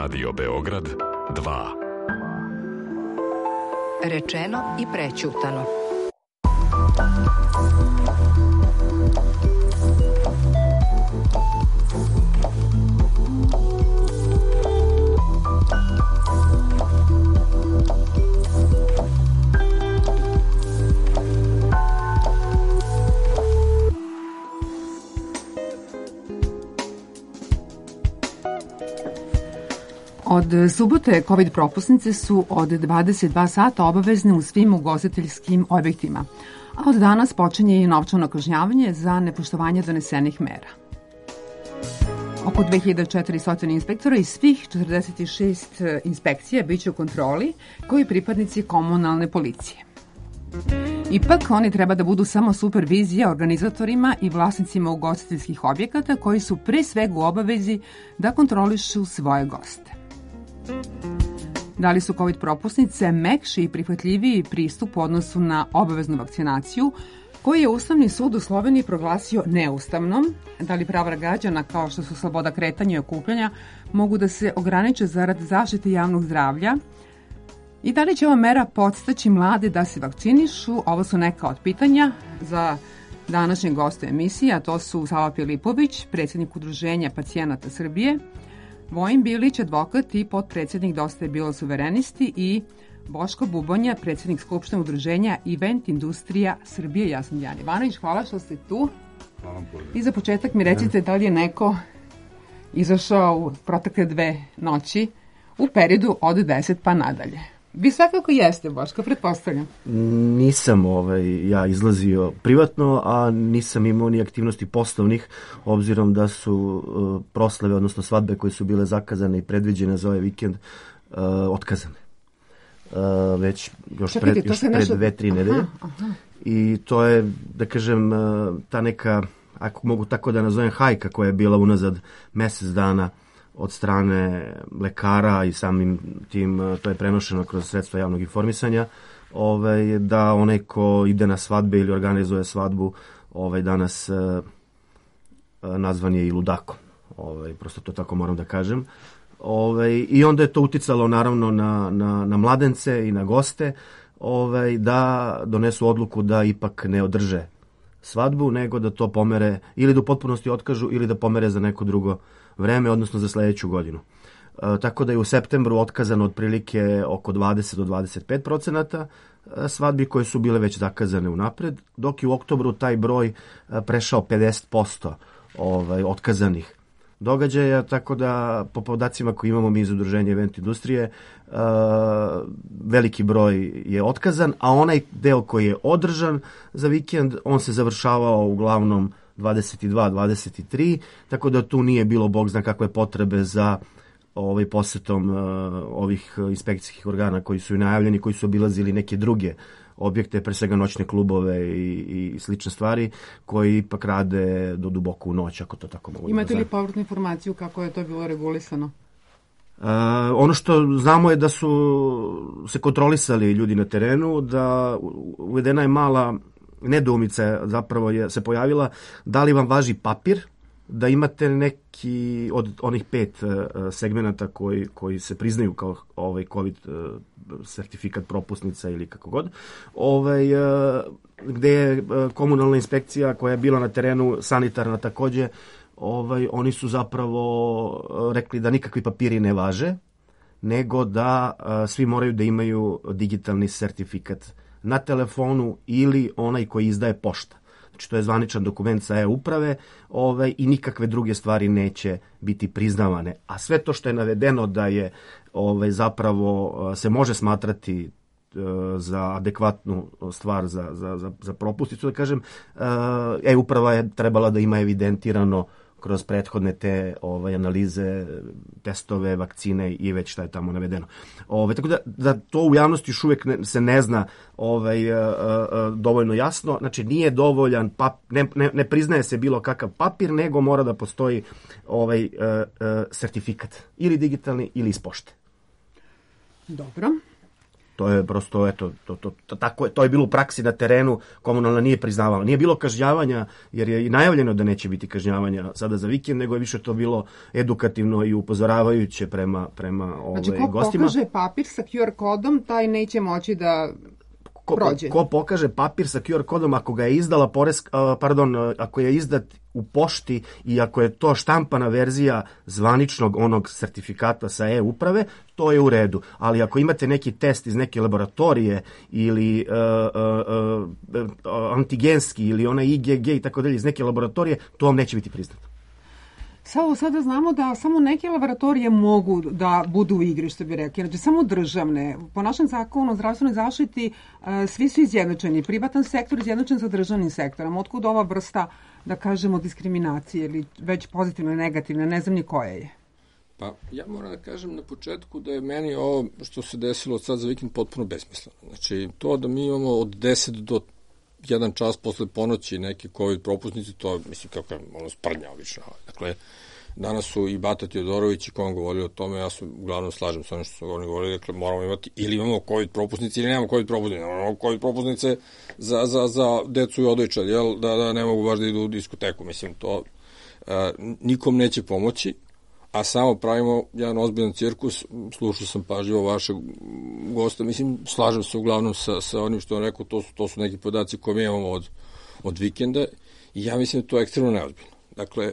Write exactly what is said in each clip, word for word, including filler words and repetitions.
Radio Beograd dva. Rečeno i prećutano. Od subote COVID propusnice su od dvadeset dva sata obavezne u svim ugostiteljskim objektima, a od danas počinje i novčano kažnjavanje za nepoštovanje donesenih mera. Oko dve hiljade četiristo inspektora iz svih četrdeset šest inspekcija biće u kontroli, kao i pripadnici komunalne policije. Ipak, oni treba da budu samo supervizija organizatorima i vlasnicima ugostiteljskih objekata koji su pre svega u obavezi da kontrolišu svoje goste. Da li su COVID propusnice mekši i prihvatljiviji pristup u odnosu na obaveznu vakcinaciju, koji je Ustavni sud u Sloveniji proglasio neustavnom? Da li prava građana, kao što su sloboda kretanja i okupljanja, mogu da se ograniče zarad zaštite javnog zdravlja? I da li će ova mera podstaći mlade da se vakcinišu? Ovo su neka od pitanja za današnje goste emisije, a to su Sava Filipović, predsjednik Udruženja pacijenata Srbije, Vojin Bilić, advokat i potpredsjednik Dosta je bilo suverenisti, i Boško Bubonja, predsjednik Skupštine Udruženja Event Industrija Srbije. Ja sam Dijana Ivanović, hvala što ste tu. Hvala. I za početak mi recite da li je neko izašao u protekle dve noći u periodu od deset pa nadalje. Vi svakako jeste, Boško, pretpostavljam. Nisam ovaj, ja izlazio privatno, a nisam imao ni aktivnosti poslovnih, obzirom da su uh, proslave, odnosno svadbe koje su bile zakazane i predviđene za ovaj vikend, uh, otkazane. Uh, već još Čekajte, pred, još pred nešto... dve, tri nedelje. Aha, aha. I to je, da kažem, uh, ta neka, ako mogu tako da nazovem, hajka koja je bila unazad mesec dana od strane lekara i samim tim to je prenošeno kroz sredstva javnog informisanja, ovaj, da onaj ko ide na svadbe ili organizuje svadbu, ovaj, danas eh, nazvan je i ludakom. Ovaj, prosto to tako moram da kažem. Ovaj, I onda je to uticalo naravno na, na, na mladence i na goste, ovaj, da donesu odluku da ipak ne održe svadbu, nego da to pomere ili da u potpunosti otkažu ili da pomere za neko drugo vreme, odnosno za sledeću godinu. E, tako da je u septembru otkazano otprilike oko dvadeset do dvadeset pet procenata svadbi koje su bile već zakazane unapred, dok je u oktobru taj broj prešao pedeset posto ovaj, otkazanih događaja, tako da po podacima koje imamo mi iz Udruženja Event Industrije, uh, veliki broj je otkazan, a onaj deo koji je održan za vikend, on se završavao uglavnom dvadeset dva dvadeset tri, tako da tu nije bilo bog zna kakve potrebe za ovaj posetom uh, ovih inspekcijskih organa koji su i najavljeni, koji su obilazili neke druge objekte, pre svega noćne klubove i, i slične stvari, koji ipak rade do duboko u noć, ako to tako mogu. Imate li povratnu informaciju kako je to bilo regulisano? Uh, ono što znamo je da su se kontrolisali ljudi na terenu, da uvedena je mala nedoumica, zapravo je se pojavila, da li vam važi papir, da imate neki od onih pet uh, segmenata koji, koji se priznaju kao ovaj COVID uh, sertifikat propusnica ili kako god, ovaj, uh, gde je uh, komunalna inspekcija koja je bila na terenu, sanitarna takođe, ovaj, oni su zapravo uh, rekli da nikakvi papiri ne važe, nego da uh, svi moraju da imaju digitalni sertifikat na telefonu ili onaj koji izdaje pošta. Znači, to je zvaničan dokument sa e-uprave, ovaj, i nikakve druge stvari neće biti priznavane. A sve to što je navedeno da je ovaj, zapravo se može smatrati uh, za adekvatnu stvar za, za, za, za propusticu, da kažem, uh, e-uprava je trebala da ima evidentirano kroz prethodne te ovaj, analize, testove, vakcine i već šta je tamo navedeno. Ove, tako da, da to u javnosti još uvijek ne, se ne zna ovaj, a, a, dovoljno jasno. Znači, nije dovoljan, pap, ne, ne, ne priznaje se bilo kakav papir, nego mora da postoji ovaj, a, a, sertifikat. Ili digitalni, ili iz pošte. Dobro. To je prosto, eto, to, to, to, tako je, to je bilo u praksi na terenu, komunalna nije priznavala. Nije bilo kažnjavanja, jer je i najavljeno da neće biti kažnjavanja sada za vikend, nego je više to bilo edukativno i upozoravajuće prema, prema ovaj, znači, ko gostima. Znači, ko pokaže papir sa Q R kodom, taj neće moći da ko, prođe. Ko pokaže papir sa Q R kodom, ako ga je izdala poresk, pardon, ako je izdat u pošti i ako je to štampana verzija zvaničnog onog sertifikata sa e-uprave, to je u redu. Ali ako imate neki test iz neke laboratorije ili uh, uh, uh, antigenski ili onaj I G G i tako dalje iz neke laboratorije, to vam neće biti priznato. Samo sada znamo da samo neke laboratorije mogu da budu u igri, što bi rekli. Znači, samo državne. Po našem zakonu o zdravstvenoj zaštiti uh, svi su izjednačeni. Privatan sektor izjednačen sa državnim sektorom. Otkud ova vrsta, da kažemo, diskriminacije ili već pozitivne i negativne, ne znam ni koja je. Pa ja moram da kažem na početku da je meni ovo što se desilo od sad za vikend potpuno besmisleno. Znači, to da mi imamo od deset do jedan čas posle ponoći neke COVID propusnice, to mislim kako je ono sprdnja obično. Dakle, danas su i Bata Teodorović i ko vam govorili o tome, ja se uglavnom slažem sa ono što su oni govorili, dakle moramo imati ili imamo COVID propusnice ili nemamo COVID propusnice, imamo COVID propusnice za, za, za decu i odojčad, jel, da, da ne mogu baš da idu u diskoteku, mislim, to uh, nikom neće pomoći, a samo pravimo jedan ozbiljan cirkus. Slušao sam pažljivo vašeg gosta, mislim, slažem se uglavnom sa, sa onim što on rekao, to su, to su neki podaci koje mi imamo od, od vikenda i ja mislim da to je ekstremno neozbiljno. Dakle,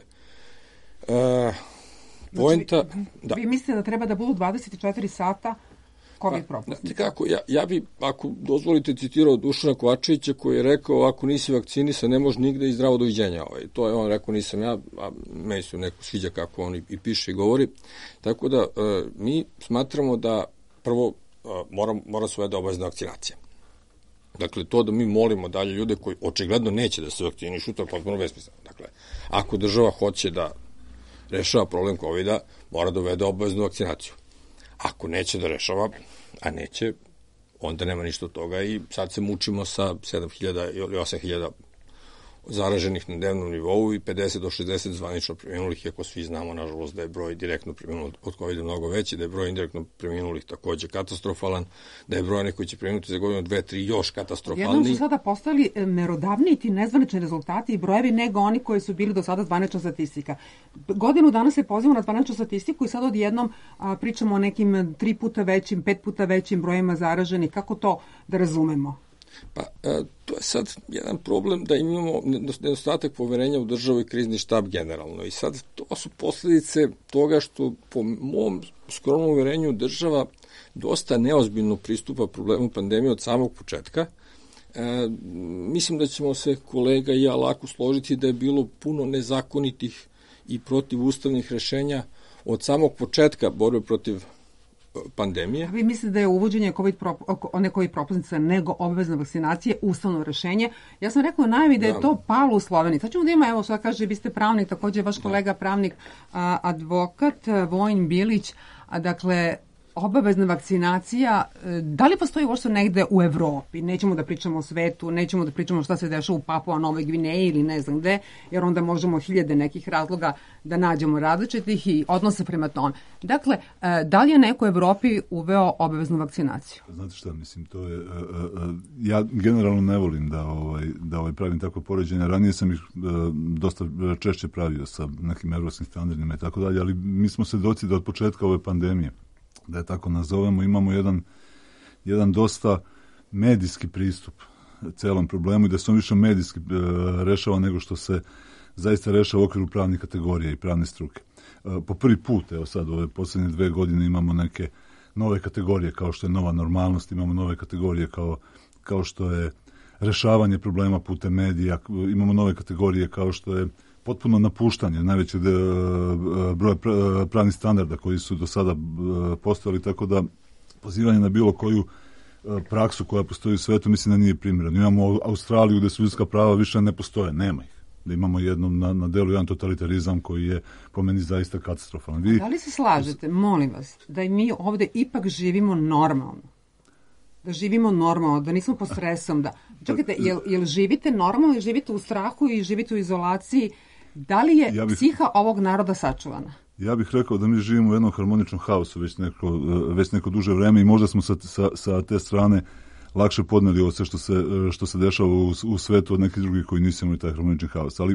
uh, poenta... Znači, da. Vi mislite da treba da budu dvadeset četiri sata COVID propusnice? Kako, ja, ja bi, ako dozvolite, citirao Dušana Kovačevića koji je rekao, ako nisi vakcinisan, ne može nigde i zdravo doviđenja. Ovaj. To je on rekao, nisam ja, a meni se neko sviđa kako on i, i piše i govori. Tako da, e, mi smatramo da prvo e, mora, mora se uvede obavezna vakcinacija. Dakle, to da mi molimo dalje ljude koji očigledno neće da se vakcinišu, to je potpuno besmisleno. Dakle, ako država hoće da rešava problem kovida, mora da uvede obaveznu vakcinaciju. Ako neće da rešava, a neće, onda nema ništa od toga i sad se mučimo sa sedam hiljada ili osam hiljada zaraženih na dnevnom nivou i pedeset do šezdeset zvanično preminulih, iako svi znamo, nažalost, da je broj direktno preminulih od kovida mnogo veći, da je broj indirektno preminulih takođe katastrofalan, da je broj onih koji će preminuti za godinu, dve, tri još katastrofalniji. Jednom su sada postali merodavniji ti nezvanični rezultati i brojevi nego oni koji su bili do sada zvanična statistika. Godinu dana se pozivamo na zvaničnu statistiku i sad odjednom a, pričamo o nekim tri puta većim, pet puta većim brojima zaraženih. Kako to da razumemo? Pa, e, to je sad jedan problem da imamo nedostatak poverenja u državu i krizni štab generalno. I sad to su posljedice toga što po mom skromnom uverenju država dosta neozbiljno pristupa problemu pandemije od samog početka. E, mislim da ćemo se kolega i ja lako složiti da je bilo puno nezakonitih i protivustavnih rešenja od samog početka borbe protiv pandemije. A vi mislite da je uvođenje COVID prop, ne COVID propusnica nego obavezne vakcinacije ustavno rešenje? Ja sam rekao najavi da je to palo u Sloveniji. Sad ćemo da ima, evo što kaže, vi ste pravnik, takođe vaš kolega pravnik, a, advokat Vojin Bilić, a dakle obavezna vakcinacija, da li postoji uopšte negde u Evropi? Nećemo da pričamo o svetu, nećemo da pričamo šta se dešava u Papua Novoj Gvineji ili ne znam gde, jer onda možemo hiljade nekih razloga da nađemo različitih i odnose prema tome. Dakle, da li je neko u Evropi uveo obaveznu vakcinaciju? Znate šta, mislim, to je... Ja generalno ne volim da, ovaj, da ovaj pravim takve poređenja. Ranije sam ih dosta češće pravio sa nekim evropskim standardima i tako dalje, ali mi smo svedoci da od početka ove pandemije, da je tako nazovemo, imamo jedan, jedan dosta medijski pristup celom problemu i da se on više medijski e, rešava nego što se zaista rešava u okviru pravnih kategorija i pravne struke. E, po prvi put, evo sad, ove posljednje dve godine imamo neke nove kategorije kao što je nova normalnost, imamo nove kategorije kao, kao što je rešavanje problema putem medija, imamo nove kategorije kao što je potpuno napuštanje najvećeg broja pravnih standarda koji su do sada postojali, tako da pozivanje na bilo koju praksu koja postoji u svetu mislim da nije primjereno. Imamo Australiju gde su ljudska prava više ne postoje, nema ih. Da imamo jednom na, na delu jedan totalitarizam koji je po meni zaista katastrofalan. Vi... Da li se slažete, molim vas, da mi ovde ipak živimo normalno? Da živimo normalno, da nismo pod stresom, da... Čekajte, jel, jel živite normalno ili živite u strahu i živite u izolaciji Da li je ja bih, psiha ovog naroda sačuvana? Ja bih rekao da mi živimo u jednom harmoničnom haosu već neko, već neko duže vreme i možda smo sa, sa, sa te strane lakše podneli ovo sve što se, što se dešava u, u svetu od nekih drugih koji nisu imali taj harmonični haos. Ali e,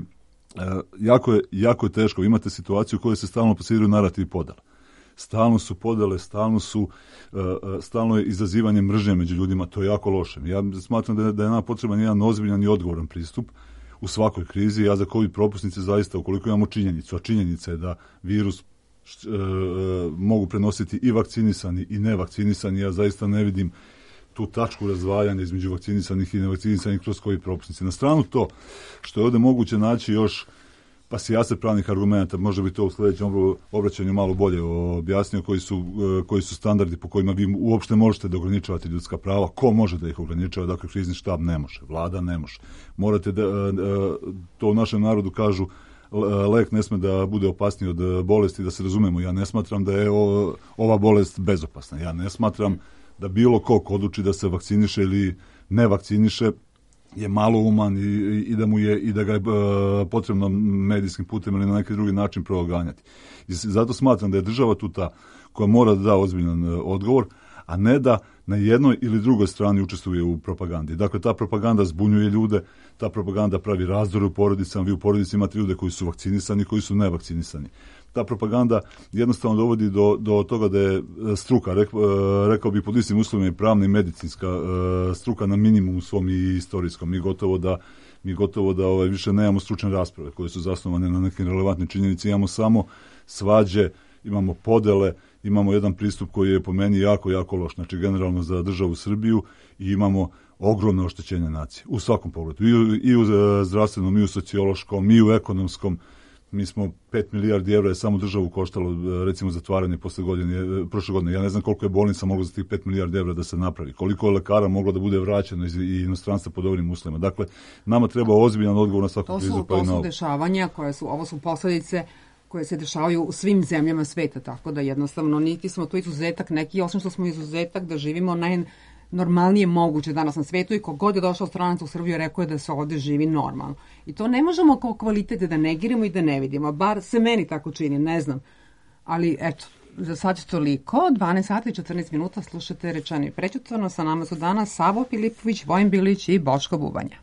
jako, je, jako je teško. Imate situaciju u kojoj se stalno pasiraju narativi podala. Stalno su podele, stalno su uh, stalno je izazivanje mržnje među ljudima, to je jako loše. Ja smatram da je, da je nama potreban jedan ozbiljan i odgovoran pristup u svakoj krizi. Ja za COVID propusnice zaista, ukoliko imamo činjenicu, a činjenica je da virus uh, mogu prenositi i vakcinisani i nevakcinisani, ja zaista ne vidim tu tačku razdvajanja između vakcinisanih i nevakcinisanih kroz COVID propusnice. Na stranu to što je ovde moguće naći još pa si ja se pravnih argumenta, možda bi to u sledećem obraćanju malo bolje objasnio koji su, koji su standardi po kojima vi uopšte možete da ograničavate ljudska prava, ko može da ih ograničava, dakle krizni štab ne može, vlada ne može. Morate da, to u našem narodu kažu, lek ne sme da bude opasniji od bolesti, da se razumemo, ja ne smatram da je ova bolest bezopasna, ja ne smatram da bilo ko odluči da se vakciniše ili ne vakciniše, je malo uman i, i da mu je i da ga je uh, potrebno medijskim putem ili na neki drugi način proganjati. I zato smatram da je država tu ta koja mora da da ozbiljan uh, odgovor, a ne da na jednoj ili drugoj strani učestvuje u propagandi. Dakle, ta propaganda zbunjuje ljude, ta propaganda pravi razdore u porodicama, vi u porodici imate ljude koji su vakcinisani, koji su nevakcinisani. Ta propaganda jednostavno dovodi do, do toga da je struka, rekao, rekao bih pod istim uslovima i pravna i medicinska struka na minimumu svom i istorijskom. Mi gotovo da, mi gotovo da ovaj, više nemamo stručne rasprave koje su zasnovane na nekim relevantnim činjenici, imamo samo svađe, imamo podele, imamo jedan pristup koji je po meni jako, jako loš, znači generalno za državu Srbiju i imamo ogromne oštećenja nacije u svakom pogledu, i u, i u zdravstvenom, i u sociološkom, i u ekonomskom. Mi smo pet milijardi evra je samo državu koštalo, recimo, zatvaranje posle godine, prošle godine. Ja ne znam koliko je bolnica moglo za tih pet milijardi evra da se napravi, koliko je lekara moglo da bude vraćeno iz inostranstva pod dobrim uslovima. Dakle, nama treba ozbiljan odgovor na svaku krizu. To su, to su dešavanja koje su, ovo su posledice koje se dešavaju u svim zemljama sveta, tako da jednostavno niti smo to izuzetak neki, osim što smo izuzetak da živimo najnormalnije moguće danas na svetu i kogod je došao stranac u Srbiju rekao je da se ovde živi normalno. I to ne možemo kao kvalitete da negiramo i da ne vidimo, bar se meni tako čini, ne znam. Ali eto, za sad je toliko, dvanaest sati i četrnaest minuta slušate Rečeno i prećutano, sa nama su danas Savo Filipović, Vojin Bilić i Boško Bubanja.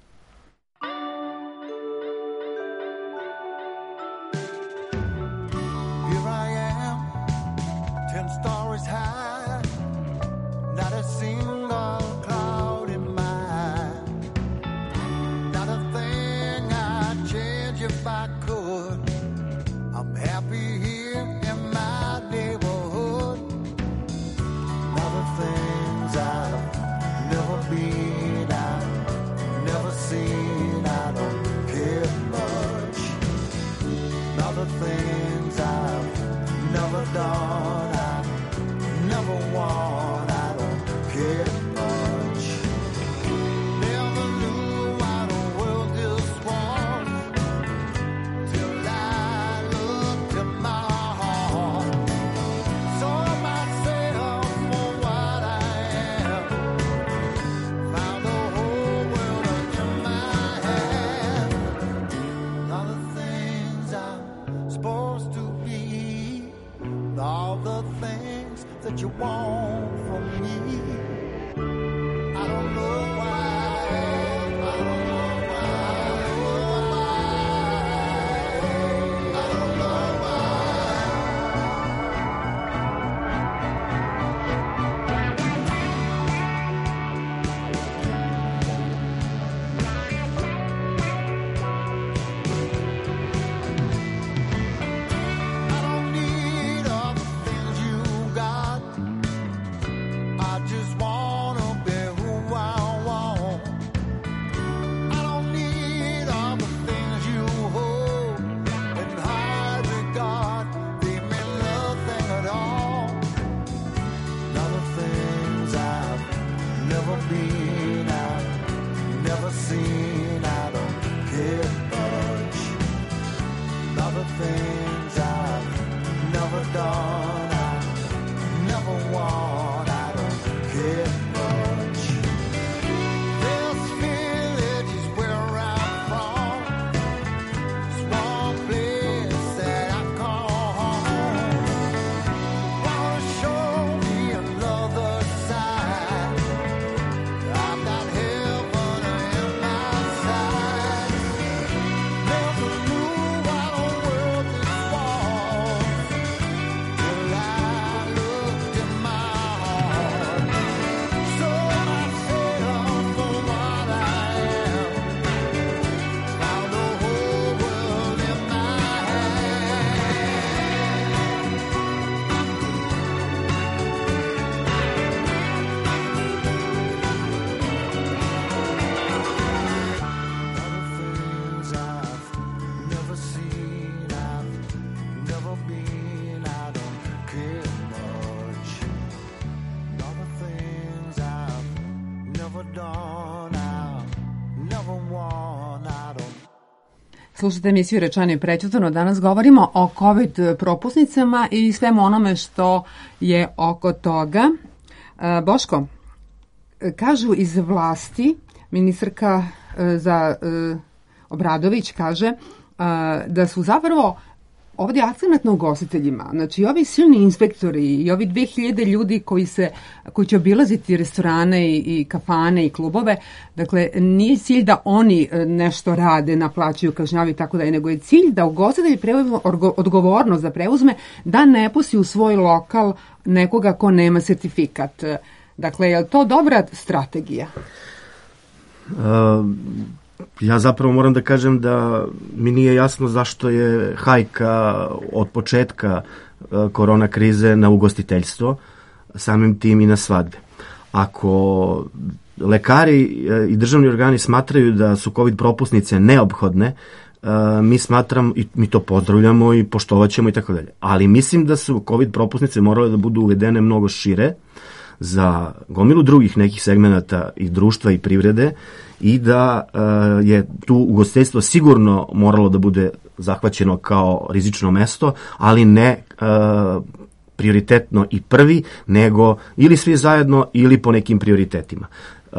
This village is where I'm from. Swamp Slušajte emisiju Rečeno i prećutano. Danas govorimo o COVID propusnicama i svemu onome što je oko toga. Boško, kažu iz vlasti, ministarka za Obradović kaže da su zapravo ovdje akcenat na ugostiteljima. Znači, ovi silni inspektori i ovi dve hiljade ljudi koji, se, koji će obilaziti restorane i, i kafane i klubove, dakle, nije cilj da oni nešto rade, naplaćuju, kažnjavaju i tako da je, nego je cilj da ugostitelj preuzme odgovornost da preuzme, da ne pusti u svoj lokal nekoga ko nema sertifikat. Dakle, je li to dobra strategija? Uh... Ja zapravo moram da kažem da mi nije jasno zašto je hajka od početka korona krize na ugostiteljstvo, samim tim i na svadbe. Ako lekari i državni organi smatraju da su COVID propusnice neophodne, mi smatram i mi to pozdravljamo i poštovat ćemo i tako dalje. Ali mislim da su COVID propusnice morale da budu uvedene mnogo šire za gomilu drugih nekih segmenata i društva i privrede i da uh, je tu ugostiteljstvo sigurno moralo da bude zahvaćeno kao rizično mesto, ali ne uh, prioritetno i prvi, nego ili svi zajedno ili po nekim prioritetima. Uh,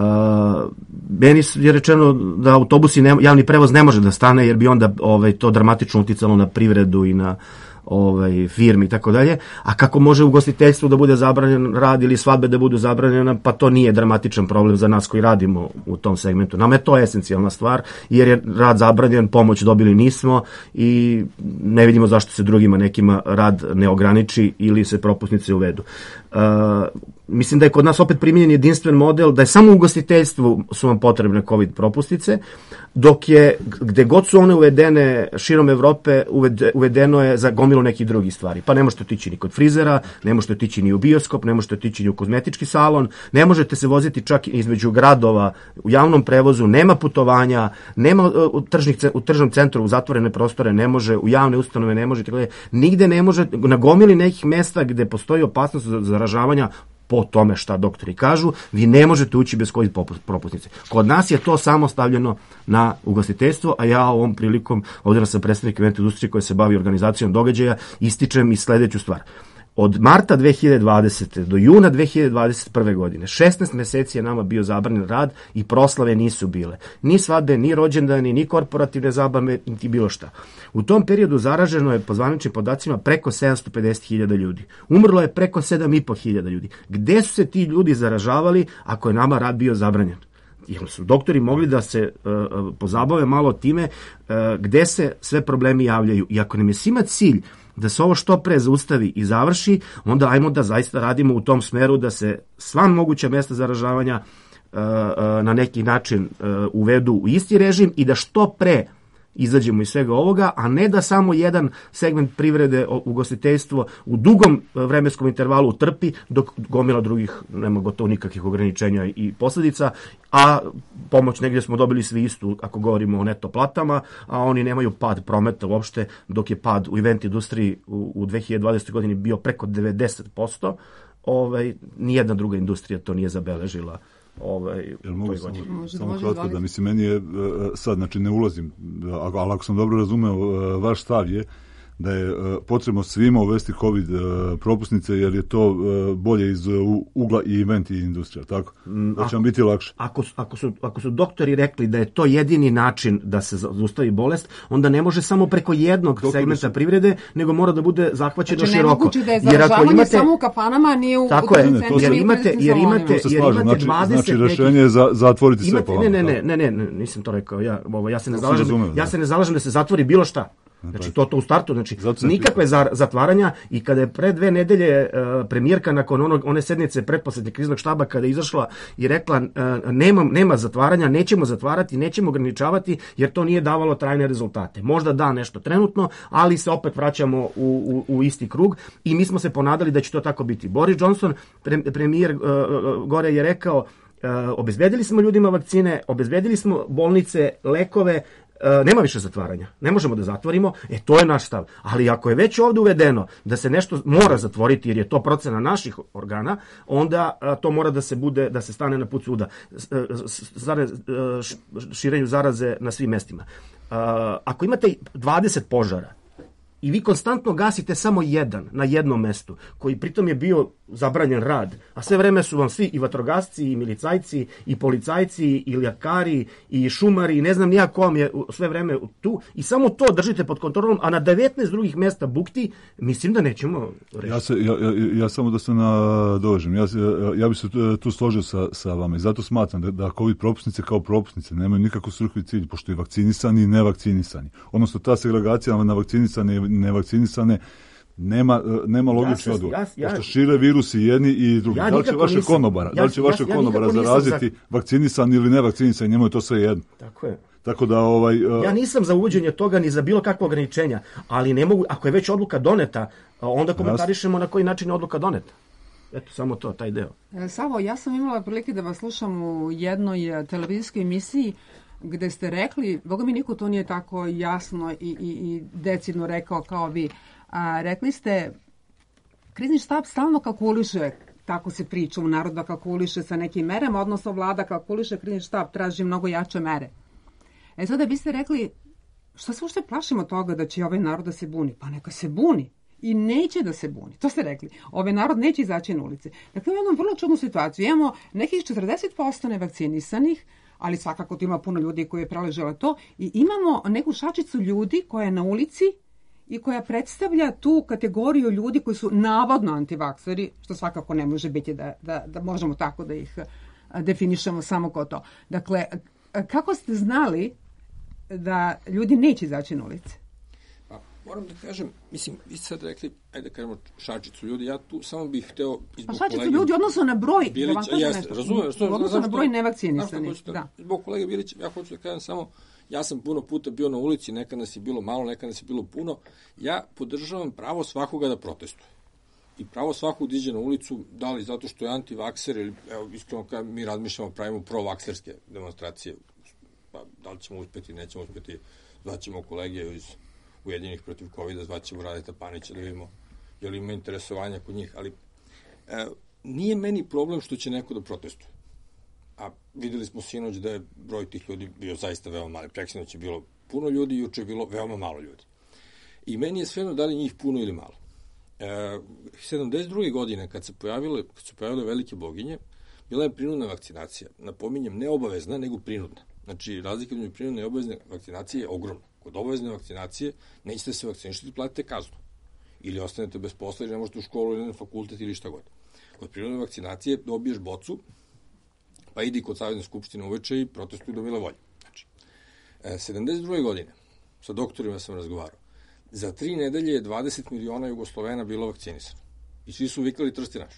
meni je rečeno da autobusi, ne, javni prevoz ne može da stane jer bi onda ovaj, to dramatično uticalo na privredu i na ovaj, firmi i tako dalje, a kako može ugostiteljstvo da bude zabranjen rad ili svadbe da budu zabranjena, pa to nije dramatičan problem za nas koji radimo u tom segmentu. Nama je to esencijalna stvar, jer je rad zabranjen, pomoć dobili nismo i ne vidimo zašto se drugima nekima rad ne ograniči ili se propusnice uvedu. Uh, mislim da je kod nas opet primjenjen jedinstven model, da je samo u ugostiteljstvu su vam potrebne COVID propusnice, dok je, gde god su one uvedene širom Evrope, uvedeno je za gomilu nekih drugih stvari. Pa ne možete otići ni kod frizera, ne možete otići ni u bioskop, ne možete otići ni u kozmetički salon, ne možete se voziti čak između gradova u javnom prevozu, nema putovanja, nema u, tržnih, u tržnom centru, u zatvorene prostore ne može, u javne ustanove ne može, tako nigde ne može, na gomili nekih mesta gde postoji opasnost za zaražavanja, po tome šta doktori kažu, vi ne možete ući bez COVID propusnice. Kod nas je to samo stavljeno na ugostiteljstvo, a ja ovom prilikom, ovdje sam predstavnik event industrije koja se bavi organizacijom događaja, ističem i sledeću stvar. Od marta dve hiljade dvadesete do juna dve hiljade dvadeset prve godine, šesnaest meseci je nama bio zabranjen rad i proslave nisu bile. Ni svadbe, ni rođendani, ni korporativne zabave, niti bilo šta. U tom periodu zaraženo je, po zvaničnim podacima, preko sedamsto pedeset hiljada ljudi. Umrlo je preko sedam i po hiljada ljudi. Gde su se ti ljudi zaražavali ako je nama rad bio zabranjen? Jer su doktori mogli da se uh, pozabave malo time uh, gde se sve problemi javljaju. I ako nam je svima cilj da se ovo što pre zaustavi i završi, onda ajmo da zaista radimo u tom smeru da se sva moguća mesta zaražavanja uh, uh, na neki način uh, uvedu u isti režim i da što pre izađemo iz svega ovoga, a ne da samo jedan segment privrede, ugostiteljstvo u dugom vremenskom intervalu trpi, dok gomila drugih nema gotovo nikakvih ograničenja i posledica, a pomoć negdje smo dobili svi istu ako govorimo o neto platama, a oni nemaju pad prometa uopšte, dok je pad u event industriji u, u dve hiljade dvadesete godini bio preko devedeset posto, ovaj, nijedna druga industrija to nije zabeležila. Ovaj, Jel mogu samo, samo kratko da mislim, meni je sad, znači ne ulazim, ali ako sam dobro razumeo, vaš stav je da je potrebno svima uvesti COVID propusnice jer je to bolje iz ugla i event i industrija, tako? Da će vam biti lakše. Ako, ako, su, ako su doktori rekli da je to jedini način da se zaustavi bolest, onda ne može samo preko jednog doktori segmenta su... privrede, nego mora da bude zahvaćeno znači, široko. Znači nemoguće da je zaražavanje imate... samo u kafanama, nije u tako je, jer imate, jer imate, jer imate znači, dvadeset znači rešenje je za, zatvoriti imate, sve po vama. Ne, ne, ne, ne, ne, nisam to rekao. Ja, ovo, ja, se ne zalažem, razumel, ja se ne zalažem da se zatvori bilo šta. Znači to to u startu, znači nikakve zatvaranja i kada je pre dve nedelje uh, premijerka nakon onog, one sednice pretposlednjeg kriznog štaba kada je izašla i rekla uh, nema, nema zatvaranja, nećemo zatvarati, nećemo ograničavati jer to nije davalo trajne rezultate. Možda da nešto trenutno, ali se opet vraćamo u, u, u isti krug i mi smo se ponadali da će to tako biti. Boris Johnson, pre, premijer uh, gore je rekao Uh, obezbedili smo ljudima vakcine, obezbedili smo bolnice, lekove, E, nema više zatvaranja. Ne možemo da zatvorimo, e to je naš stav. Ali ako je već ovde uvedeno da se nešto mora zatvoriti jer je to procena naših organa, onda a, to mora da se bude, da se stane na put suda. Stane širenju zaraze na svim mestima. A, ako imate dvadeset požara i vi konstantno gasite samo jedan na jednom mestu, koji pritom je bio zabranjen rad, a sve vreme su vam svi i vatrogasci, i milicajci, i policajci, i ljekari, i šumari, i ne znam nija ko vam je sve vreme tu, i samo to držite pod kontrolom, a na devetnaest drugih mesta bukti, mislim da nećemo reći. Ja, se, ja, ja, ja samo da se nadovežem, ja, ja, ja bih se tu složio sa, sa vama i zato smatram da, da COVID propusnice kao propusnice nemaju nikakvu svrhu i cilj, pošto je vakcinisani i nevakcinisani. Odnosno ta segregacija na vakcinisane i nevakcinisane nema, nema logični odgovor. Ja, ja, pošto šire virusi jedni i drugi. Ja da li će vaše nisam, konobara, ja, da li će vaše ja, konobara ja zaraziti za... vakcinisani ili nevakcinisani, njemu je to sve jedno. Tako je. Tako da ovaj uh... ja nisam za uvođenje toga ni za bilo kakvo ograničenja, ali ne mogu, ako je već odluka doneta, onda komentarišemo na koji način je odluka doneta. Eto, samo to, taj deo. Savo, ja sam imala prilike da vas slušam u jednoj televizijskoj emisiji gde ste rekli, boga mi niko to nije tako jasno i, i, i decidno rekao kao vi, a, rekli ste, krizni štab stalno kalkuliše, tako se priča u narodu, da kalkuliše sa nekim merama, odnosno vlada kalkuliše, krizni štab traži mnogo jače mere. E sada biste rekli, što se ušte plašimo toga da će ovaj narod da se buni? Pa neka se buni. I neće da se buni. To ste rekli. Ovaj narod neće izaći na ulice. Dakle, imamo jednu vrlo čudnu situaciju. Imamo nekih četrdeset posto nevakcinisanih, ali svakako tu ima puno ljudi koji je preležela to, i imamo neku šačicu ljudi koja je na ulici i koja predstavlja tu kategoriju ljudi koji su navodno antivakseri, što svakako ne može biti da, da, da možemo tako da ih definišemo samo kao to. Dakle, kako ste znali da ljudi neće izaći na ulice? Pa, moram da kažem, mislim, vi ste sad rekli, ajde da kažemo šačicu ljudi, ja tu samo bih hteo... Pa šačicu kolege, ljudi odnosno na broj, Bilić, da vam kažem nešto, razumem, što, odnosno na broj nevakcinisanih. Da. Zbog kolege Bilića, ja hoću da kažem samo, ja sam puno puta bio na ulici, nekad nas je bilo malo, nekad nas je bilo puno, ja podržavam pravo svakoga da protestuje. I pravo svakog da iđe na ulicu, da li zato što je antivakser, ili, evo, iskreno kada mi razmišljamo, pravimo provakserske demonstracije, pa da li ćemo uspeti, nećemo uspeti, zvaćemo kolege iz Ujedinjenih protiv kovida, zvaćemo Radeta Panića da vidimo je li ima interesovanja kod njih, ali e, nije meni problem što će neko da protestuje. A videli smo sinoć da je broj tih ljudi bio zaista veoma mali. Preksinoć je bilo puno ljudi, juče je bilo veoma malo ljudi. I meni je svejedno da li njih puno ili malo. E, sedamdeset druge godine, kad se pojavile, kad se pojavile velike boginje, bila je prinudna vakcinacija. Napominjem, ne obavezna, nego prinudna. Znači, razlika između prinudne i obavezne vakcinacije je ogromna. Kod obavezne vakcinacije nećete se vakcinišati, platite kaznu. Ili ostanete bez posla, ili ne možete u školu, ili na fakultet, ili šta god. Kod prinudne vakcinacije dobiješ bocu, pa idi kod Savezne skupštine uveče i protestuj do mile volje. Znači, sedamdeset druge godine, sa doktorima sam razgovarao, za tri nedelje je dvadeset miliona Jugoslovena bilo vakcinisano. I svi su vikali Trsti naš.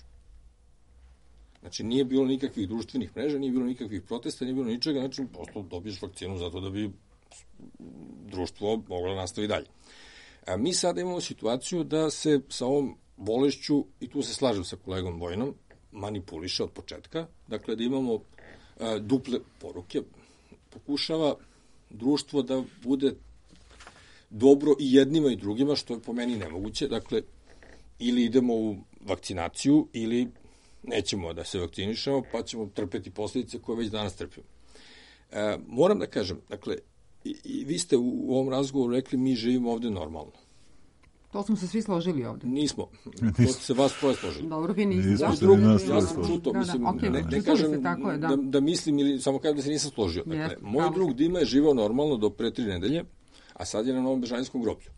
Znači, nije bilo nikakvih društvenih mreža, nije bilo nikakvih protesta, nije bilo ničega, znači, prosto dobiješ vakcinu zato da bi društvo moglo nastavi dalje. A mi sada imamo situaciju da se sa ovom bolešću, i tu se slažem sa kolegom Vojinom, manipuliše od početka, dakle da imamo a, duple poruke, pokušava društvo da bude dobro i jednima i drugima, što je po meni nemoguće, dakle, ili idemo u vakcinaciju, ili nećemo da se vakcinišemo, pa ćemo trpeti posljedice koje već danas trpimo. E, moram da kažem, dakle, i, i vi ste u, u ovom razgovoru rekli mi živimo ovde normalno. To smo se svi složili ovde. Nismo. To se vas troje složili. Dobro, vi niste. Nismo da, se ni nas ja sam čuto, da, mislim, da, okay, ne, ne kažem tako je, da. Da, da mislim ili samo kažem da se nisam složio. Dakle, yes, moj pravo. Drug Dima je živao normalno do pre tri nedelje, a sad je na Novom Bežanijskom groblju.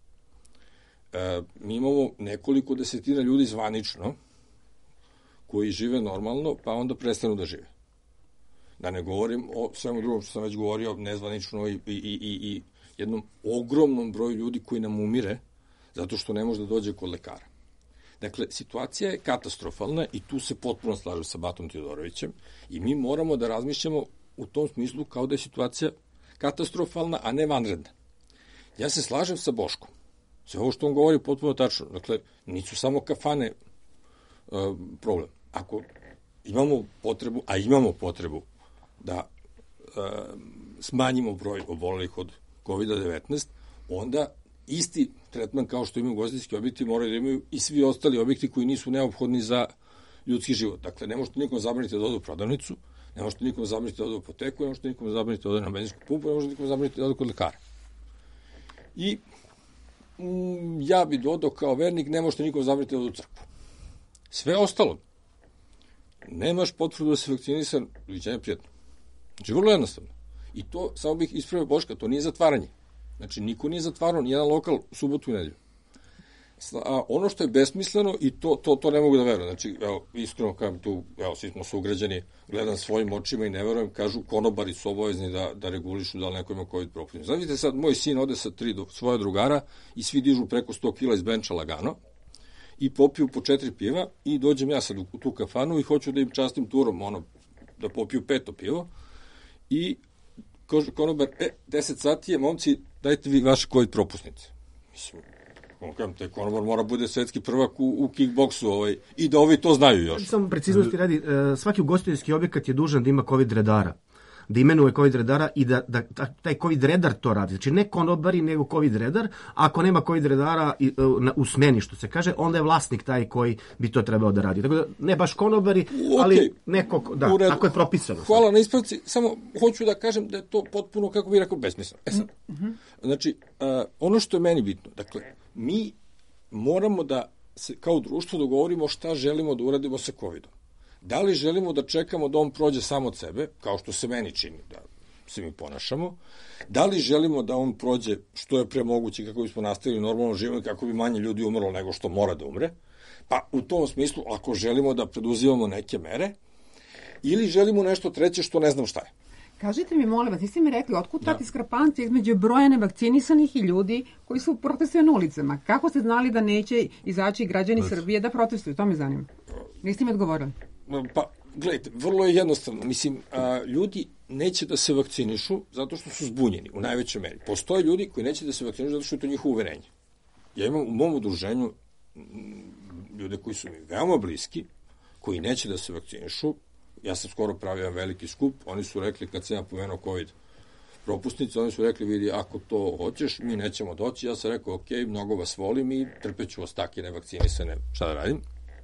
E, mi imamo nekoliko desetina ljudi zvanično koji žive normalno, pa onda prestanu da žive. Da ne govorim o svemu drugom što sam već govorio, nezvanično i, i, i, i jednom ogromnom broju ljudi koji nam umire zato što ne može da dođe kod lekara. Dakle, situacija je katastrofalna i tu se potpuno slažem sa Batom Teodorovićem i mi moramo da razmišljamo u tom smislu kao da je situacija katastrofalna, a ne vanredna. Ja se slažem sa Boškom. Sve ovo što on govori je potpuno tačno. Dakle, nisu samo kafane uh, problem. Ako imamo potrebu, a imamo potrebu da uh, smanjimo broj obolelih od kovid devetnaest, onda isti tretman kao što imaju ugostiteljski objekti moraju da imaju i svi ostali objekti koji nisu neophodni za ljudski život. Dakle, ne možete nikom zabraniti da ode u prodavnicu, ne možete nikom zabraniti da ode u apoteku, ne možete nikom zabraniti da ode na benzinsku pumpu, ne možete nikom zabraniti da ode kod lekara. I mm, ja bi dodao kao vernik, ne možete nikom zabraniti da ode u crkvu. Sve ostalo, nemaš potvrdu da se vakcinisan, doviđenja prijatno. Znači, vrlo jednostavno. I to, samo bih ispravio Boška, to nije zatvaranje. Znači, niko nije zatvarao, nijedan lokal u subotu i nedelju. A ono što je besmisleno, i to, to, to ne mogu da verujem, znači, evo, iskreno kažem tu, evo, svi smo sugrađani, gledam svojim očima i ne verujem, kažu, konobari su obavezni da, da regulišu da li neko ima covid propusnicu. Znači, vidite sad, moj sin ode sa tri do, svoje drugara i svi dižu preko sto kila iz benča lagano i popiju po četiri piva i dođem ja sad u, u tu kafanu i hoću da im častim turom, ono, da popiju peto pivo i kaže konobar, e, deset sati je, momci, dajte vi vaše covid propusnice. Mislim, on kažem, taj konobar mora bude svetski prvak u, u kickboksu ovaj, i da ovi to znaju još. Samo preciznosti radi, svaki ugostiteljski objekat je dužan da ima covid redara, da imenuje covid redara i da, da taj covid redar to radi. Znači ne konobari, nego covid redar. Ako nema covid redara u smeni, što se kaže, onda je vlasnik taj koji bi to trebao da radi. Tako da ne baš konobari, okay, ali neko, da, tako je propisano. Hvala na ispravci, samo hoću da kažem da je to potpuno, kako bih rekao, besmisleno. E sad, mm-hmm. znači, uh, ono što je meni bitno, dakle, mi moramo da se kao društvo dogovorimo šta želimo da uradimo sa covidom. Da li želimo da čekamo da on prođe samo od sebe, kao što se meni čini da se mi ponašamo, da li želimo da on prođe što je pre moguće kako bismo nastavili normalno život, kako bi manje ljudi umrlo nego što mora da umre, pa u tom smislu ako želimo da preduzimamo neke mere, ili želimo nešto treće što ne znam šta je. Kažite mi, molim vas, niste mi rekli otkud ta diskrepancija između broja nevakcinisanih i ljudi koji su protestuju na ulicama? Kako ste znali da neće izaći građani Već. Srbije da protestuju? To me zanima. Niste mi odgovorili. Pa, gledajte, vrlo je jednostavno. Mislim, a, ljudi neće da se vakcinišu zato što su zbunjeni u najvećoj meri. Postoje ljudi koji neće da se vakcinišu zato što je to njihovo uverenje. Ja imam u mom udruženju ljude koji su mi veoma bliski, koji neće da se vakcinišu. Ja sam skoro pravio veliki skup, oni su rekli, kad sam ja pomenuo COVID propusnice, oni su rekli, vidi, ako to hoćeš, mi nećemo doći. Ja sam rekao, ok, mnogo vas volim i trpeću vas taki nevakcinisane, šta da radim.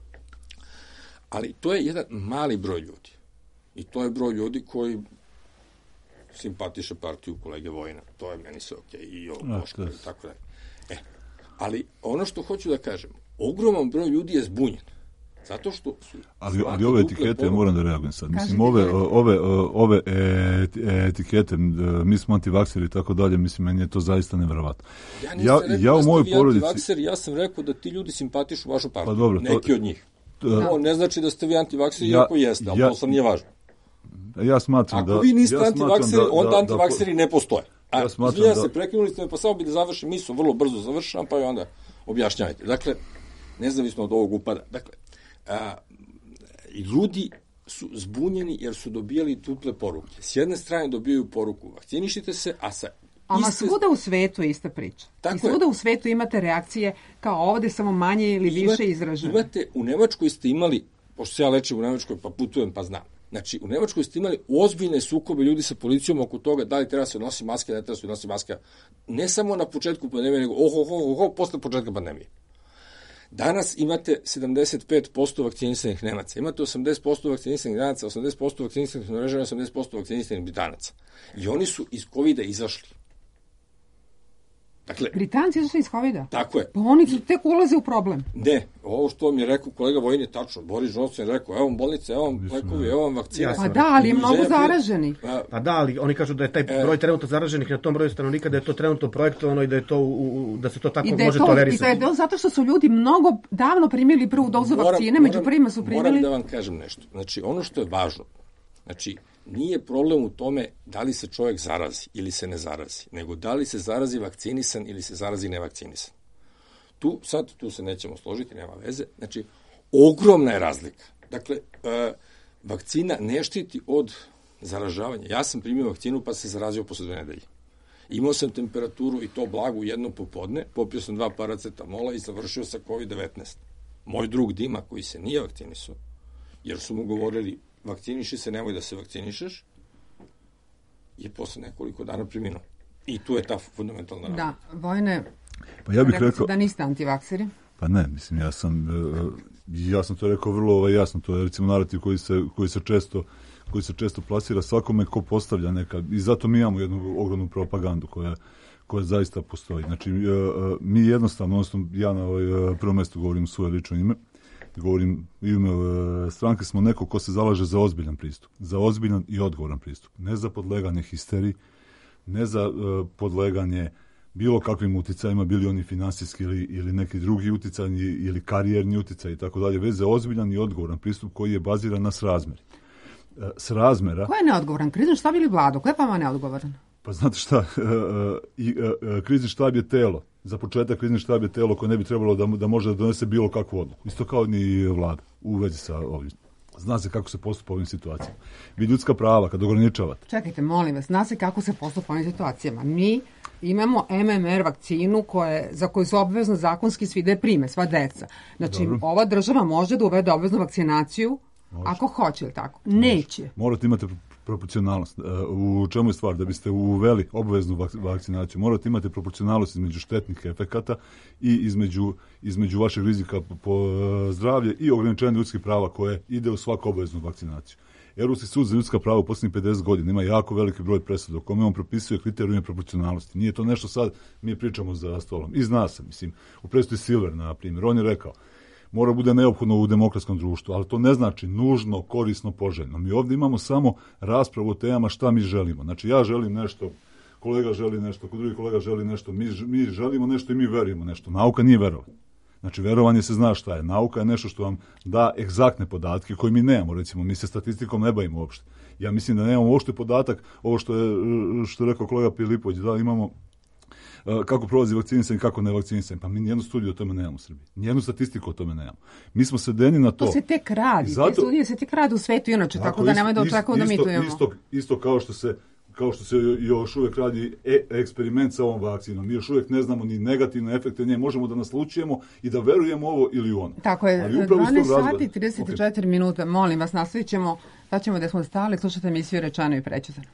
Ali to je jedan mali broj ljudi. I to je broj ljudi koji simpatiše partiju kolege Vojina. To je meni sve ok. I ovo Boško, i tako da. E, ali ono što hoću da kažem, ogroman broj ljudi je zbunjen. Zato što su... Ali, ali ove etikete, poruke, ja moram da reagujem sad. Mislim, ove, ove, ove etikete, mi smo antivakseri i tako dalje, mislim, meni je to zaista neverovatno. Ja nisam ja, rekao ja da ste vi porodici... antivakseri, ja sam rekao da ti ljudi simpatišu vašu partiju. Pa dobro, neki to... od njih. To ne znači da ste vi antivakseri, ja, iako jeste, ali ja, to sam nije važno. Ja smatram Ako da... vi niste ja antivakseri, da, onda da, antivakseri da, ne postoje. A, ja smatram izvinja da... se, prekinuli ste me, pa samo bi da završim misao, vrlo brzo završam, pa i onda objašnjavajte. Dakle, nezavisno od ovog upada. Dakle, a, ljudi su zbunjeni jer su dobijali duple poruke. S jedne strane dobijaju poruku vakcinišite se, a sa Ama iste... svuda u svetu je ista priča. Tako I svuda je. U svetu imate reakcije kao ovde, samo manje ili imate, više izražene. Imate, u Nemačkoj ste imali, pošto se ja lečim u Nemačkoj, pa putujem, pa znam. Znači, u Nemačkoj ste imali ozbiljne sukobe ljudi sa policijom oko toga da li treba se nosi maske, ne treba se nosi maske. Ne samo na početku pandemije, nego oho, oho, oho, posle početka pandemije. Danas imate sedamdeset pet posto vakcinisanih Nemaca, imate osamdeset posto vakcinisanih Danaca, osamdeset posto vakcinisanih Norvežana, osamdeset posto vakcinisanih Britanaca. I oni su iz kovida izašli. Dakle, Britanci izašli iz kovida? Tako je. Pa oni su tek ulaze u problem. Ne, ovo što mi je rekao kolega Vojin je tačno. Boris Johnson je rekao, evo vam bolnice, evo vam lekovi, evo vam vakcina. Pa da, ali je mnogo zaraženih. Pa da, ali oni kažu da je taj broj trenutno zaraženih na tom broju stanovnika, da je to trenutno projektovano i da je to u, da se to tako može to, tolerisati. I da je to zato što su ljudi mnogo davno primili prvu dozu moram, vakcine, među moram, prvima su primili. Moram da vam kažem nešto. Znači, ono što je važno, znači, nije problem u tome da li se čovjek zarazi ili se ne zarazi, nego da li se zarazi vakcinisan ili se zarazi nevakcinisan. Tu, sad, tu se nećemo složiti, nema veze. Znači, ogromna je razlika. Dakle, e, vakcina ne štiti od zaražavanja. Ja sam primio vakcinu pa se zarazio posle dve nedelje. Imao sam temperaturu i to blagu jedno popodne, popio sam dva paracetamola i završio sa kovid devetnaest. Moj drug Dima, koji se nije vakcinisao, jer su mu govorili vakciniši se, nemoj da se vakcinišeš, je posle nekoliko dana preminuo. I tu je ta fundamentalna razlika. Da, Vojne, pa ja bih rekao rekao da niste antivakseri. Pa ne, mislim, ja sam, ja sam to rekao vrlo ovaj, jasno, to je recimo narativ koji se, koji se često koji se često plasira svakome ko postavlja neka, i zato mi imamo jednu ogromnu propagandu koja, koja zaista postoji. Znači, mi jednostavno, odnosno ja na ovaj prvom mjestu govorim svoje lično ime, govorim u ime stranke, smo neko ko se zalaže za ozbiljan pristup, za ozbiljan i odgovoran pristup, ne za podleganje histeriji, ne za podleganje bilo kakvim uticajima, bili oni finansijski ili, ili neki drugi uticaj ili karijerni uticaj i tako dalje, već za ozbiljan i odgovoran pristup koji je baziran na srazmeri. S razmera... Ko je neodgovoran? Krizni štab ili vlada? Ko je vama neodgovoran? Pa znate šta, i krizni štab je telo. Za početak krizni štab je telo koje ne bi trebalo da, da može da donese bilo kakvu odluku. Isto kao ni vlada u vezi sa ovim. Zna se kako se postupa u ovim situacijama. Vi ljudska prava, kad ograničavate... Čekajte, molim vas, zna se kako se postupa u ovim situacijama. Mi imamo M M R vakcinu koje, za koju su obavezno zakonski svi da je prime, sva deca. Znači, dobro, ova država može da uvede obaveznu vakcinaciju može, ako hoće, ili tako? Može. Neće. Morate imati proporcionalnost. U čemu je stvar? Da biste uveli obaveznu vakcinaciju, morate imati proporcionalnost između štetnih efekata i između, između vašeg rizika po zdravlje i ograničenja ljudskih prava koje ide u svaku obaveznu vakcinaciju. Europski sud za ljudska prava u posljednjih pedeset godina ima jako veliki broj presuda u kome on propisuje kriterijume proporcionalnosti. Nije to nešto sad mi pričamo za stolom. I zna se, mislim, u presudi Silver, na primjer, on je rekao, mora bude neophodno u demokratskom društvu, ali to ne znači nužno, korisno, poželjno. Mi ovdje imamo samo raspravu o temama šta mi želimo. Znači, ja želim nešto, kolega želi nešto, drugi kolega želi nešto, mi, mi želimo nešto i mi verujemo nešto. Nauka nije verovanje. Znači, verovanje se zna šta je. Nauka je nešto što vam da egzaktne podatke koje mi nemamo. Recimo, mi se statistikom ne bavimo uopšte. Ja mislim da nemamo uopšte podatak, ovo što je, što je rekao kolega Pilipović, da imamo kako prolazi vakcinisanje i kako ne vakcinisanje. Pa mi nijednu studiju o tome nemamo u Srbiji. Nijednu statistiku o tome nemamo. Mi smo svedeni na to. To se tek radi. Zato, te studije se tek radi u svetu inače, tako, tako da nemoj da očekujemo da mi to imamo. Isto, isto kao što se kao što se još uvijek radi e, eksperiment sa ovom vakcinom. Mi još uvijek ne znamo ni negativne efekte nje. Možemo da naslučujemo i da verujemo ovo ili ono. Tako je, dvanaest sati i trideset četiri okay. minuta. Molim vas, nastavit ćemo. Sad ćemo da smo stali. Slušate emisiju Rečano i prećutano.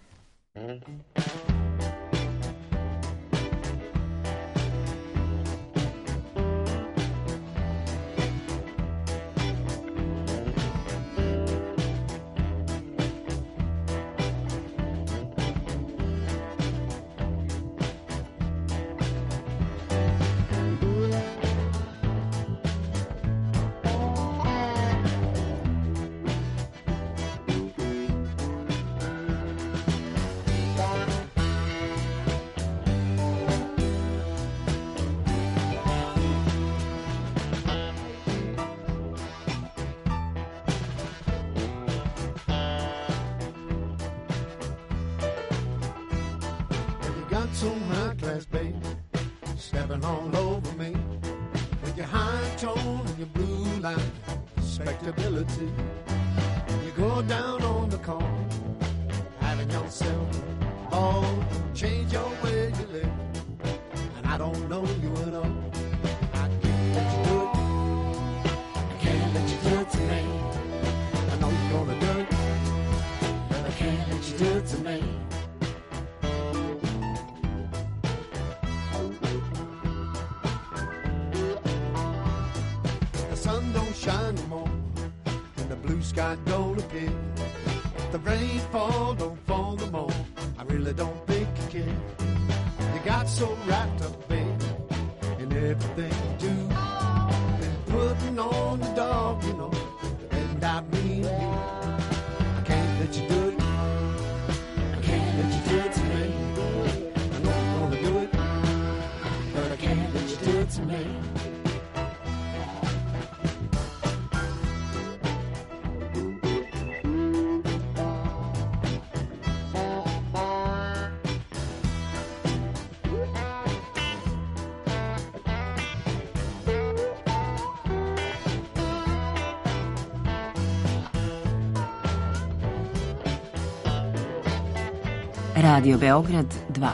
Radio Beograd dva.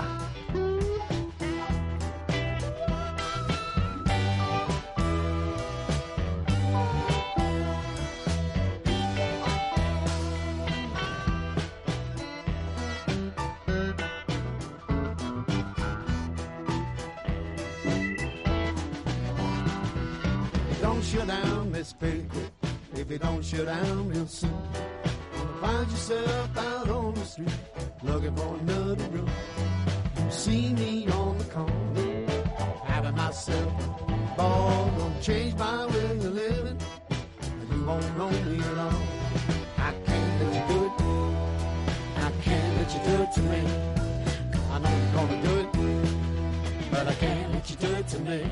shut down, Miss Pickle. If you don't shut down real soon, gonna find yourself out on the street looking for another room. You see me on the corner, having myself a ball. Gonna change my way of living, and you won't know me long. I can't let you do it. I can't let you do it to me. I know you're gonna do it, but I can't let you do it to me.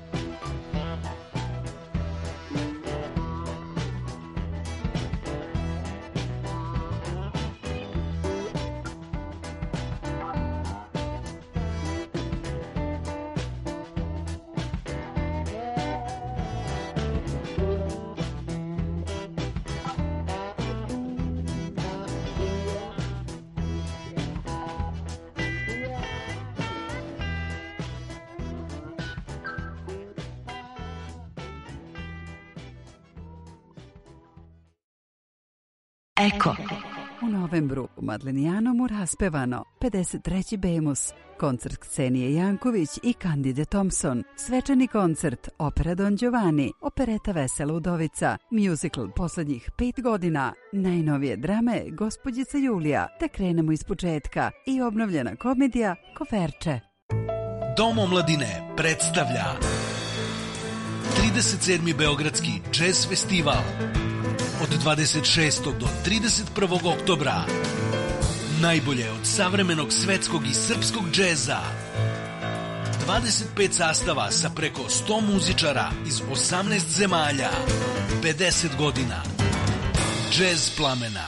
Eko. U novembru u Madlenijanom raspevano pedeset treći Bemus, koncert Ksenije Janković i Kandide Thompson, svečani koncert, opera Don Giovanni, opereta Vesela udovica, musical poslednjih pet godina, najnovije drame Gospođica Julija, te krenemo iz početka i obnovljena komedija Koferče. Dom omladine predstavlja trideset sedmi Beogradski jazz festival od dvadeset šestog do trideset prvog oktobra. Najbolje od savremenog svetskog i srpskog džeza. dvadeset pet sastava sa preko sto muzičara iz osamnaest zemalja. pedeset godina. Džez plamena.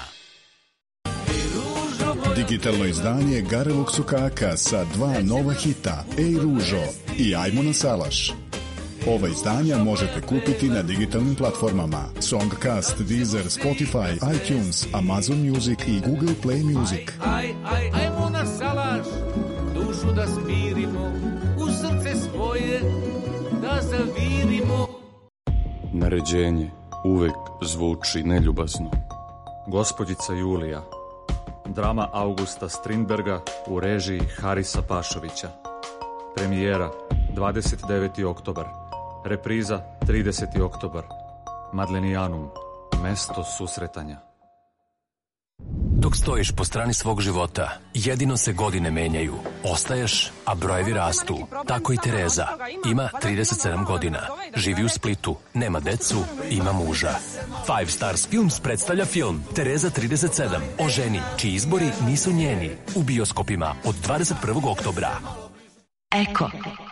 Digitalno izdanje Garevog sukaka sa dva nova hita Ej ružo i Ajmo na salaš. Ova izdanja možete kupiti na digitalnim platformama Songcast, Deezer, Spotify, iTunes, Amazon Music i Google Play Music. Aj, aj, ajmo na salaš, dušu da smirimo, u srce svoje da zavirimo. Naređenje uvek zvuči neljubazno. Gospođica Julija, drama Augusta Strindberga u režiji Harisa Pašovića. Premijera dvadeset deveti oktobar. Repriza trideseti oktobar. Madlenijanum, mesto susretanja. Dok stojiš po strani svog života, jedino se godine menjaju. Ostaješ, a brojevi rastu. Tako i Tereza. Ima trideset sedam godina. Živi u Splitu. Nema decu, ima muža. Five Stars Films predstavlja film Tereza trideset sedam o ženi čiji izbori nisu njeni. U bioskopima od dvadeset prvog oktobra. Eko.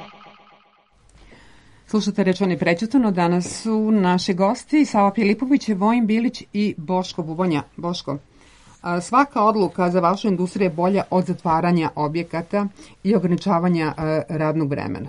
Slušate Rečeno i prećutano. Danas su naši gosti Sava Filipović, Vojin Bilić i Boško Bubonja. Boško, svaka odluka za vašu industriju je bolja od zatvaranja objekata i ograničavanja radnog vremena.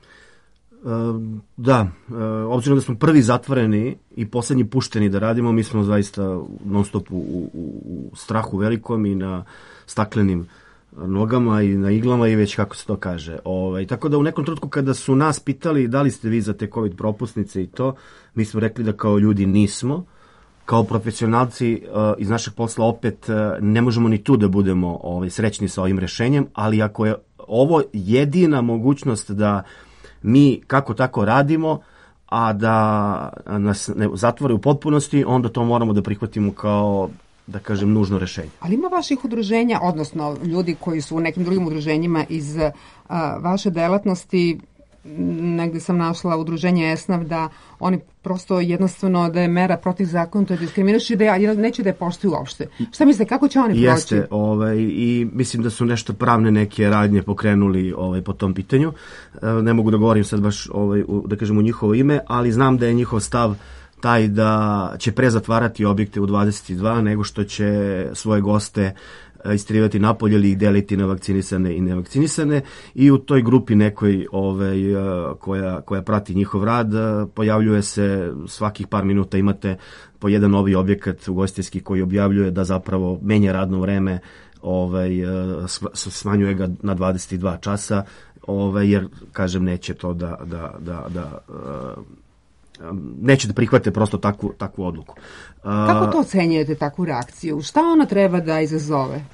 Da, obzirom da smo prvi zatvoreni i poslednji pušteni da radimo, mi smo zaista non stop u, u, u strahu velikom i na staklenim nogama i na iglama i već kako se to kaže. Ovaj, tako da u nekom trenutku kada su nas pitali da li ste vi za te COVID propusnice i to, mi smo rekli da kao ljudi nismo. Kao profesionalci uh, iz našeg posla opet uh, ne možemo ni tu da budemo ovaj, srećni sa ovim rešenjem, ali ako je ovo jedina mogućnost da mi kako tako radimo, a da nas ne zatvore u potpunosti, onda to moramo da prihvatimo kao, da kažem, nužno rešenje. Ali ima vaših udruženja, odnosno ljudi koji su u nekim drugim udruženjima iz a, vaše delatnosti, negde sam našla udruženje ESNAV, da oni prosto jednostavno da je mera protivzakonita, diskriminajući, da ja, neće da je poštuju uopšte. Šta mislite, kako će oni proći? Jeste, ovaj, i mislim da su nešto pravne neke radnje pokrenuli ovaj, po tom pitanju. Ne mogu da govorim sad baš, ovaj, da kažem, u njihovo ime, ali znam da je njihov stav taj da će prezatvarati objekte u dvadeset dva nego što će svoje goste istrivati napolje ili ih deliti na vakcinisane i nevakcinisane, i u toj grupi nekoj ovaj, koja, koja prati njihov rad pojavljuje se svakih par minuta, imate po jedan novi objekat ugostiteljski koji objavljuje da zapravo menja radno vreme, ovaj, smanjuje ga na dvadeset dva časa, ovaj, jer kažem neće to da, da, da, da neće da prihvate prosto takvu, takvu odluku. Kako to ocenjujete, takvu reakciju? Šta ona treba da izazove?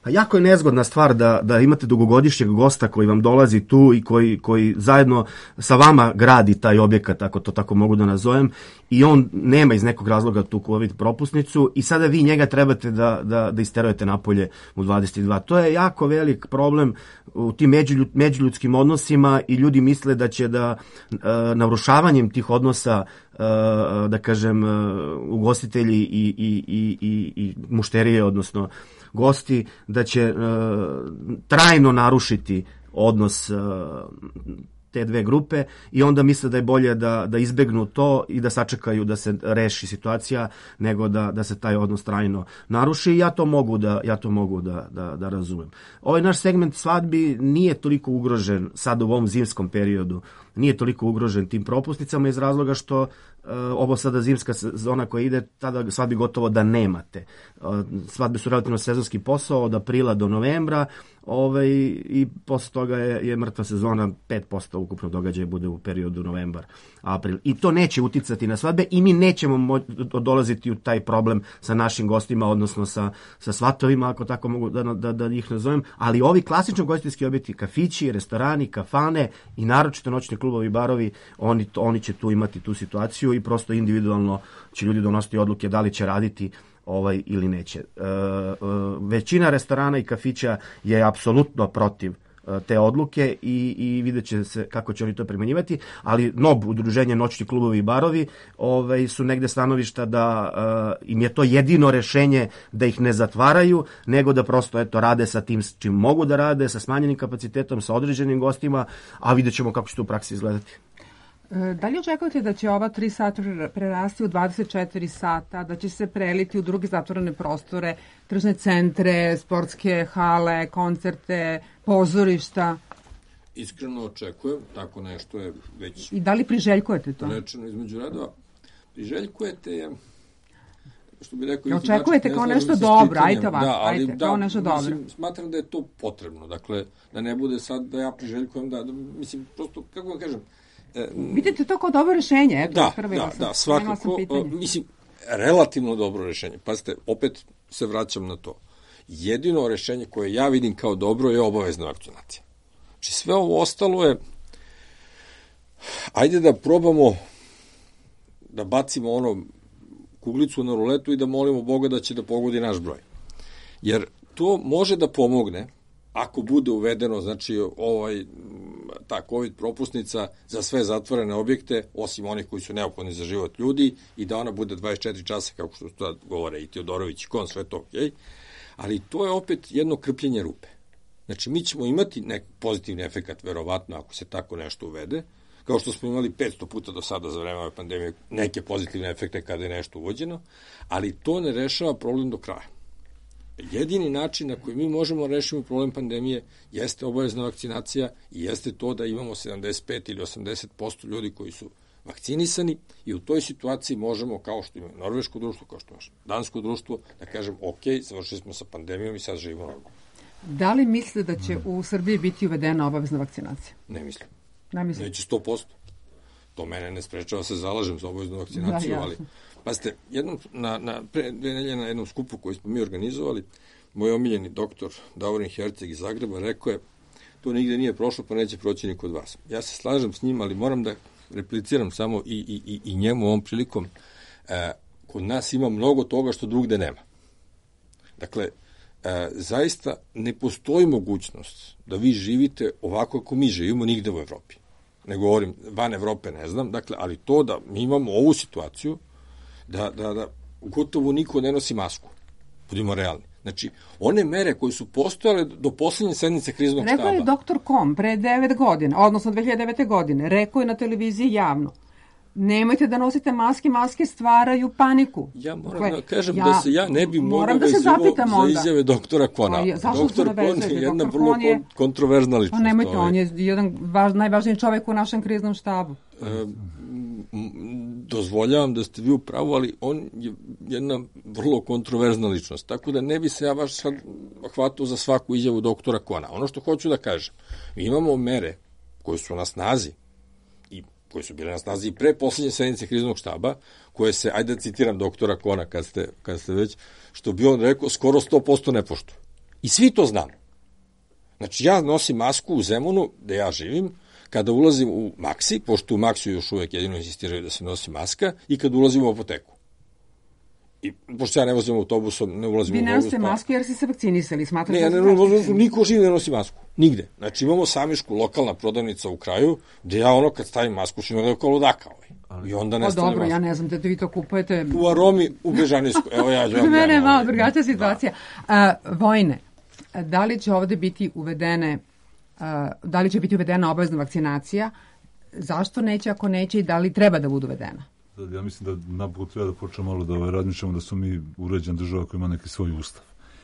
Pa jako je nezgodna stvar da, da imate dugogodišnjeg gosta koji vam dolazi tu i koji, koji zajedno sa vama gradi taj objekat, ako to tako mogu da nazovem, i on nema iz nekog razloga tu COVID propusnicu i sada vi njega trebate da, da, da isterujete napolje u dvadeset dva. To je jako velik problem u tim međuljud, međuljudskim odnosima i ljudi misle da će da e, narušavanjem tih odnosa e, da kažem ugostitelji i, i, i, i, i mušterije, odnosno gosti, da će e, trajno narušiti odnos e, te dve grupe i onda misle da je bolje da, da izbegnu to i da sačekaju da se reši situacija nego da, da se taj odnos trajno naruši i ja to mogu da, ja to mogu da, da, da razumem. Ovaj naš segment svadbi nije toliko ugrožen sad u ovom zimskom periodu, nije toliko ugrožen tim propusnicama iz razloga što uh, ovo sada zimska sezona koja ide, tada svadbi gotovo da nemate. Uh, svadbe su relativno sezonski posao od aprila do novembra, ovaj, i posle toga je, je mrtva sezona, pet posto ukupno događaja bude u periodu novembar, april. I to neće uticati na svadbe i mi nećemo mo- dolaziti u taj problem sa našim gostima, odnosno sa, sa svatovima, ako tako mogu da, da, da ih nazovem, ali ovi klasično gostinski objekti, kafići, restorani, kafane i naročito noćni klubovi, barovi, oni, oni će tu imati tu situaciju i prosto individualno će ljudi donositi odluke da li će raditi ovaj ili neće. E, e, većina restorana i kafića je apsolutno protiv e, te odluke i, i vidjet će se kako će oni to primenjivati, ali N O B, udruženje noćni klubovi i barovi, ovaj, su negde stanovišta da e, im je to jedino rešenje da ih ne zatvaraju, nego da prosto eto, rade sa tim s čim mogu da rade, sa smanjenim kapacitetom, sa određenim gostima, a vidjet ćemo kako će to u praksi izgledati. Da li očekujete da će ova tri sata prerasti u dvadeset četiri sata, da će se preliti u druge zatvorene prostore, tržne centre, sportske hale, koncerte, pozorišta? Iskreno očekujem, tako nešto je već... I da li priželjkujete to? Rečeno između redova. Priželjkujete je... Što bi rekao, očekujete ne kao znam, nešto dobro, ajte ovako, da, ali, ajte, da, kao nešto dobro. Mislim, smatram da je to potrebno, dakle, da ne bude sad da ja priželjkujem, da, da mislim, prosto, kako vam kažem, vidite to kao dobro rešenje, eto, da, prvi da, sam, da, svakako, mislim, relativno dobro rešenje. Pazite, opet se vraćam na to. Jedino rešenje koje ja vidim kao dobro je obavezna vakcinacija. Znači, sve ovo ostalo je, ajde da probamo da bacimo ono kuglicu na ruletu i da molimo Boga da će da pogodi naš broj. Jer to može da pomogne ako bude uvedeno, znači, ovaj, ta COVID propusnica za sve zatvorene objekte, osim onih koji su neophodni za život ljudi, i da ona bude dvadeset četiri časa, kako što sad govore i Teodorović i Kon, sve to, okej. Ali to je opet jedno krpljenje rupe. Znači, mi ćemo imati neki pozitivni efekat, verovatno, ako se tako nešto uvede, kao što smo imali petsto puta do sada za vreme ove pandemije, neke pozitivne efekte kada je nešto uvođeno, ali to ne rešava problem do kraja. Jedini način na koji mi možemo rešiti problem pandemije jeste obavezna vakcinacija i jeste to da imamo sedamdeset pet ili osamdeset posto ljudi koji su vakcinisani i u toj situaciji možemo, kao što ima norveško društvo, kao što ima dansko društvo, da kažem, ok, završili smo sa pandemijom i sad živimo normalno. Da li misle da će u Srbiji biti uvedena obavezna vakcinacija? Ne mislim. Ne mislim. Neće sto posto. To mene ne sprečava, se zalažem za obaveznu vakcinaciju, da, ali... Pazite, jednom, na, na, pre dve nelje na jednom skupu koji smo mi organizovali, moj omiljeni doktor Davorin Herceg iz Zagreba rekao je, to nigde nije prošlo, pa neće proći ni kod vas. Ja se slažem s njim, ali moram da repliciram samo i, i, i, i njemu ovom prilikom. E, kod nas ima mnogo toga što drugde nema. Dakle, e, zaista ne postoji mogućnost da vi živite ovako kako mi živimo nigde u Evropi. Ne govorim, van Evrope ne znam, dakle, ali to da mi imamo ovu situaciju, da, da, da gotovo niko ne nosi masku. Budimo realni. Znači, one mere koje su postojale do poslednje sednice kriznog štaba... Rekao je doktor Kom pre devet godina, odnosno dve hiljade devete. godine, rekao je na televiziji javno, nemojte da nosite maske, maske stvaraju paniku. Ja moram dakle, da kažem ja, da se ja ne bi mogao da vezivao za izjave doktora Kona. Je, doktor Kon je jedna vrlo je, kontroverzna ličnost. Pa nemojte, ovaj. On je jedan važ, najvažniji čovjek u našem kriznom štabu. E, dozvoljavam da ste vi u pravu, ali on je jedna vrlo kontroverzna ličnost. Tako da ne bi se ja baš sad hvatao za svaku izjavu doktora Kona. Ono što hoću da kažem, mi imamo mere koje su na snazi i koje su bile na snazi i pre poslednje sednice kriznog štaba, koje se, ajde da citiram doktora Kona kad ste, kad ste već, što bi on rekao, skoro sto posto ne poštuju. I svi to znamo. Znači, ja nosim masku u Zemunu, gde ja živim, kada ulazim u Maksi, pošto u Maksiju još uvek jedino insistiraju da se nosi maska, i kad ulazim u apoteku. I pošto ja ne vozim autobusom, ne ulazim Vi u autobus. Vi ne nosite pa... masku jer ste se vakcinisali, smatrate? Ne, ja ne, ne, ne, niko živi ne nosi masku. Nigde. Znači, imamo Samišku, lokalna prodavnica u kraju, gde ja ono kad stavim masku ću me kao ludaka. Ovaj. I onda nestane dobro, masku. Ja ne znam da vi to kupujete. U Aromi, u Bežanijsku. Evo ja ću vam mene je malo drugačija situacija. Da. Uh, Vojne, da li će ovde biti uvedene, uh, da li će biti uvedena obavezna vakcinacija? Zašto neće, ako neće, i da li treba da bude uvedena? Ja mislim da napokon treba da počnemo malo da ovaj, razmišljamo da su mi uređena država koja ima neki svoj ustav.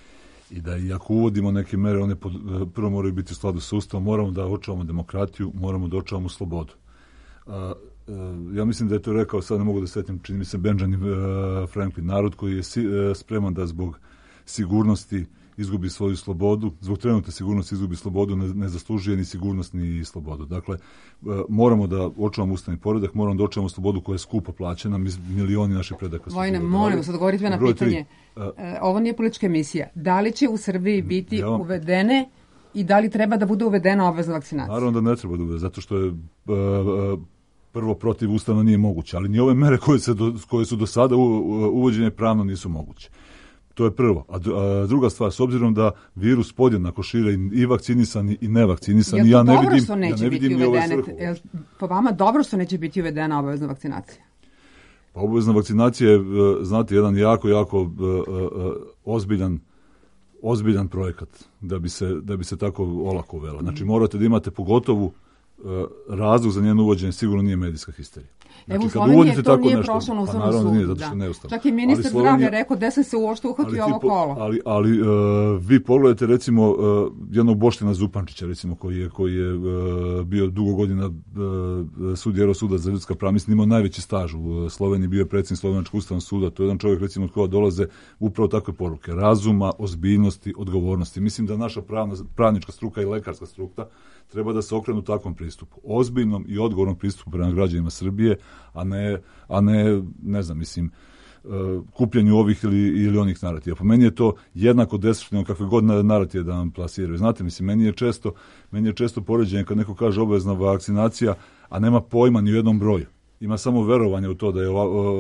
I da i ako uvodimo neke mere, one pod, prvo moraju biti u skladu sa ustavom, moramo da očuvamo demokratiju, moramo da očuvamo slobodu. A, a, ja mislim da je to rekao, sad ne mogu da setim, čini mi se Benjamin a, Franklin, narod koji je si, a, spreman da zbog sigurnosti izgubi svoju slobodu, zbog trenutne sigurnosti izgubi slobodu, ne, ne zaslužuje ni sigurnost ni slobodu. Dakle, moramo da očuvamo ustavni poredak, moramo da očuvamo slobodu koja je skupo plaćena, milioni naših predaka su. Vojne, molim se, odgovorite na pitanje. Uh, Ovo nije politička emisija. Da li će u Srbiji biti ja vam... uvedene i da li treba da bude uvedena obavezna vakcinacija? Naravno da ne treba da bude, zato što je uh, uh, prvo protiv ustavno nije moguće, ali ni ove mere koje, se do, koje su do sada u, uvođenje pravno nisu moguće. To je prvo. A druga stvar, s obzirom da virus podjednako šire i vakcinisani i nevakcinisani, ja ne vidim, ja ne vidim ni ovaj svrhu. Je po vama dobro što neće biti uvedena obavezna vakcinacija? Pa obavezna vakcinacija je, znate, jedan jako, jako uh, uh, ozbiljan, ozbiljan projekat da bi se, da bi se tako olako uvela. Znači, morate da imate pogotovo uh, razlog za njeno uvođenje, sigurno nije medijska histerija. Znači, Evo u Sloveniji to nije prošlo na Ustavnom sudu. Nije, zato što da. Čak i ministar Slovenija, zdravlja rekao da sam se uošte uhvatio ovo kolo. Ali, ali uh, vi pogledajte recimo uh, jednog Boština Zupančića, recimo, koji je, koji je uh, bio dugo godina uh, sudija Eurosuda za ljudska prava, mislim, imao najveći staž u Sloveniji, bio je predsjednik Slovenačkog ustavnog suda, to je jedan čovjek, recimo, od koga dolaze upravo takve poruke, razuma, ozbiljnosti, odgovornosti. Mislim da naša pravna, pravnička struka i lekarska struka treba da se okrenu takvom pristupu, ozbiljnom i odgovornom pristupu prema građanima Srbije, a ne, a ne, ne znam, mislim, uh, kupljenju ovih ili, ili onih narativa. Po meni je to jednako destruktivno kakve god narative da vam plasiraju. Znate, mislim, meni je često, meni je često poređenje kad neko kaže obavezna vakcinacija, a nema pojma ni u jednom broju. Ima samo verovanje u to da je ova, o,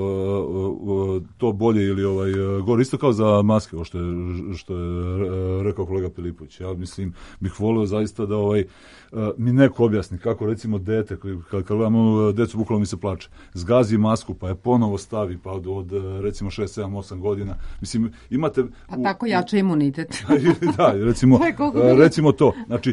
o, o, to bolje ili ovaj gore, isto kao za maske, što je, što je rekao kolega Filipović. Ja mislim, bih volio zaista da ovaj mi neko objasni kako recimo dete, kad, kad gledamo decu, bukvalno mi se plače, zgazi masku pa je ponovo stavi pa od, od recimo šest, sedam, osam godina. Mislim, imate... Pa u, tako jače imunitet. Da, recimo, recimo to. Znači,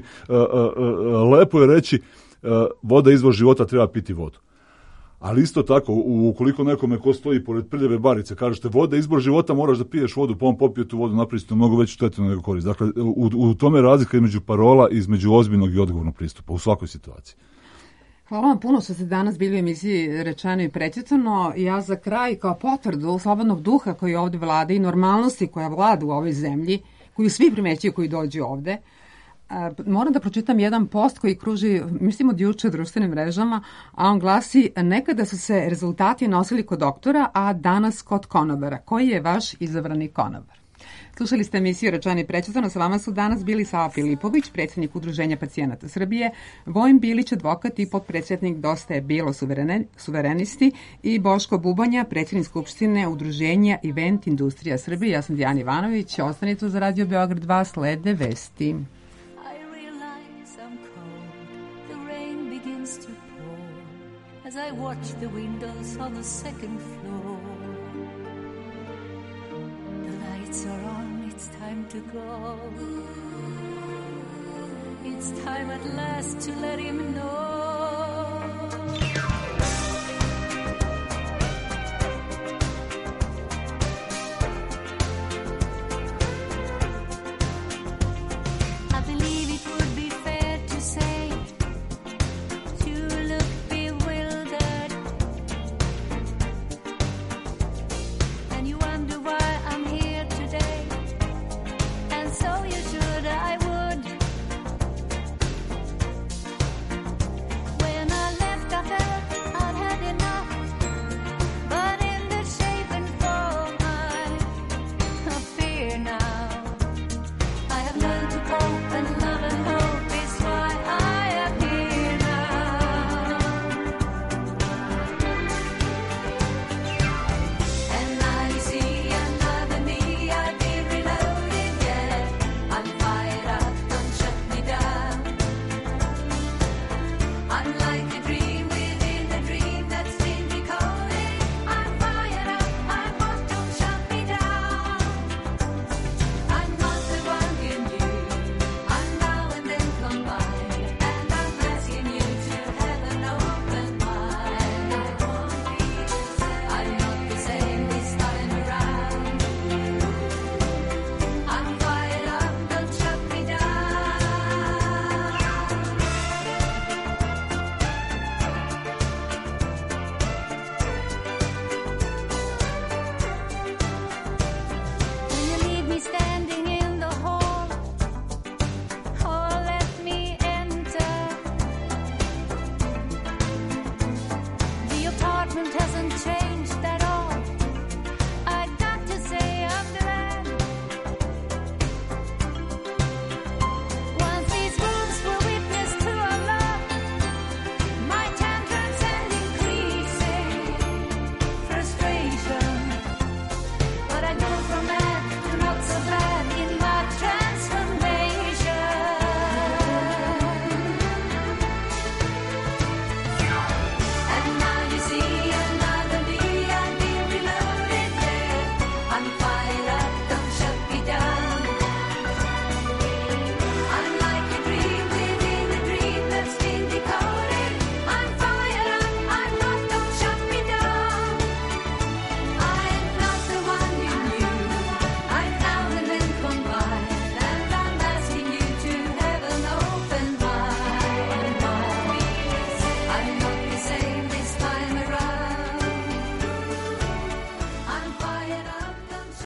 lepo je reći voda izvor života, treba piti vodu. Ali isto tako, ukoliko nekome ko stoji pored prljave barice, kažete voda izbor života, moraš da piješ vodu, pa on popije tu vodu, napraviti mnogo veću štetu nego korist. Dakle, u, u tome je razlika između parola i između ozbiljnog i odgovornog pristupa u svakoj situaciji. Hvala vam puno što ste danas bili u emisiji rečeno i precizno. Ja za kraj, kao potvrdu slobodnog duha koji ovde vlada i normalnosti koja vlada u ovoj zemlji, koju svi primećuju koji dođu ovde, Uh, moram da pročitam jedan post koji kruži, mislim, od juče u društvenim mrežama, a on glasi: nekada su se rezultati nosili kod doktora, a danas kod konobara. Koji je vaš izabrani konobar? Slušali ste emisiju Rečeno i precizno. Sa vama su danas bili Sava Filipović, predsjednik Udruženja pacijenata Srbije, Vojin Bilić, advokat i potpredsjednik Dosta je bilo suverene, suverenisti, i Boško Bubanja, predsjednik Skupštine Udruženja Event Industrija Srbije. Ja sam Dijana Ivanović. Ostanite za Radio Beograd dva, slede vesti. As I watch the windows on the second floor, the lights are on, it's time to go. It's time at last to let him know.